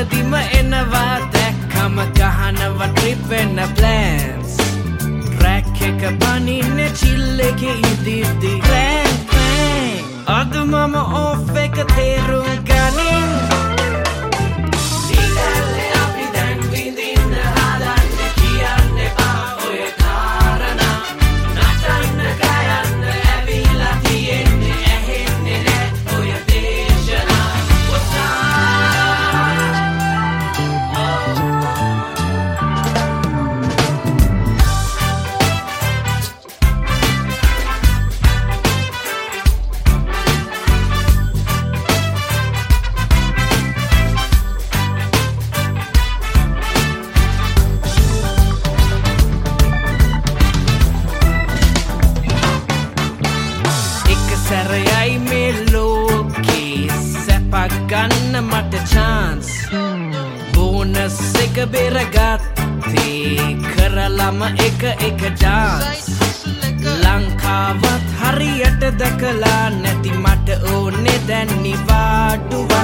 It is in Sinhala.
Muladima enava dekkama gahanava trip and plans Track එක බනින්න chill එකේ ඉදිද්දි clang clang අද මම off එක තේරුම් ගනින් ඉතල්ලේ අපි දැන් විඳින්න හදන්න කියන්න එපා ඔය කාරණා නටන්න ගයන්න ඇවිල්ලා තියෙන්නේ ඇහෙන්නේ නෑ ඔය දේශනා සැරයයි මේ ලෝකේ සැපක් ගන්න මට chance බෝනස් එක බෙරගත්තේ කරලම එක dance ලංකාවත් හරියට දැකලා නැති මට ඕනේ දැන් නිවාඩුවක්